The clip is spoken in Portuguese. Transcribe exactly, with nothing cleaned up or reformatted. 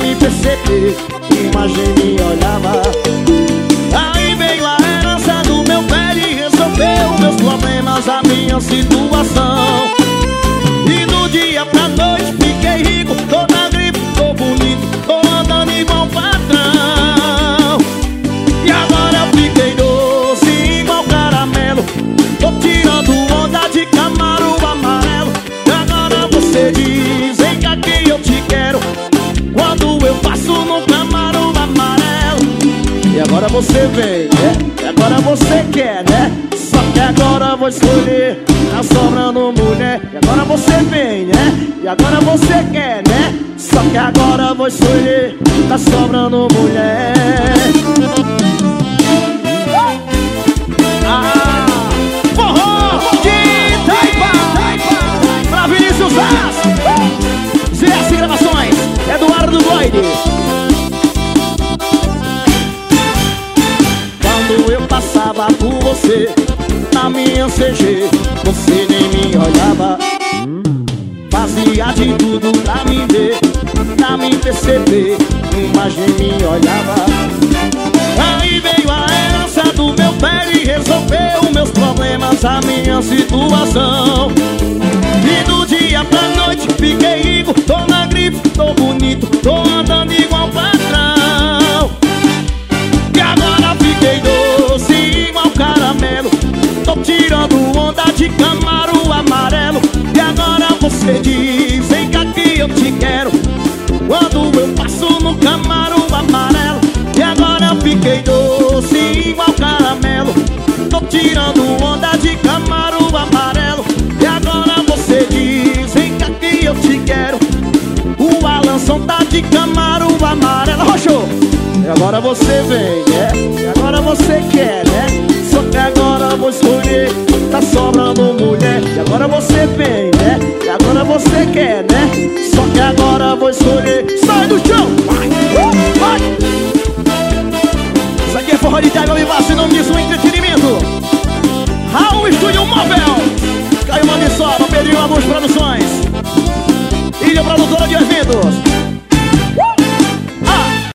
me perceber, imagem me olhava. Aí veio a herança do meu velho e resolveu meus problemas, a minha situação. E do dia pra noite fiquei rico, tô na gripe, tô bonito, tô andando igual patrão. E agora eu fiquei doce igual caramelo, tô tirando onda de Camaro amarelo. E agora você diz, vem cá que eu te quero, quando eu passo no Camaro amarelo. E agora você vem, né? E agora você quer, né? Só que agora eu vou escolher, tá sobrando mulher. E agora você vem, né? E agora você quer, né? Só que agora eu vou escolher, tá sobrando mulher. Ah, forró de Itaipa, pra Vinícius Vaz, Z S Gravações, Eduardo Lloyd. Quando eu passava por você na minha C G, você nem me olhava. Fazia de tudo pra me ver, pra me perceber, imagem me olhava. Aí veio a herança do meu velho e resolveu meus problemas, a minha situação. E do dia pra noite fiquei rico, tô na grife, tô bonito, tô andando igual patrão. E agora fiquei doce igual caramelo, tô tirando onda de Camaro amarelo. E agora você diz, vem cá que eu te quero, quando eu passo no Camaro amarelo. E agora eu fiquei doce igual caramelo, tô tirando onda de Camaro amarelo. E agora você diz, vem cá que eu te quero, o Alanson tá de Camaro amarelo. Roxo! E agora você vem, né? E agora você quer, né? Só que agora eu vou escolher, tá sobrando mulher. E agora você vem, né? E agora você quer, né? Só que agora eu vou escolher. Sai do chão! Vai! Uh, vai! Isso aqui é forró de Itaipa, me vacina, não diz um entretenimento. Raul Estúdio Móvel, Caio Mamissola, Pedrinho Agus Produções, Ilha Produtora de Eventos.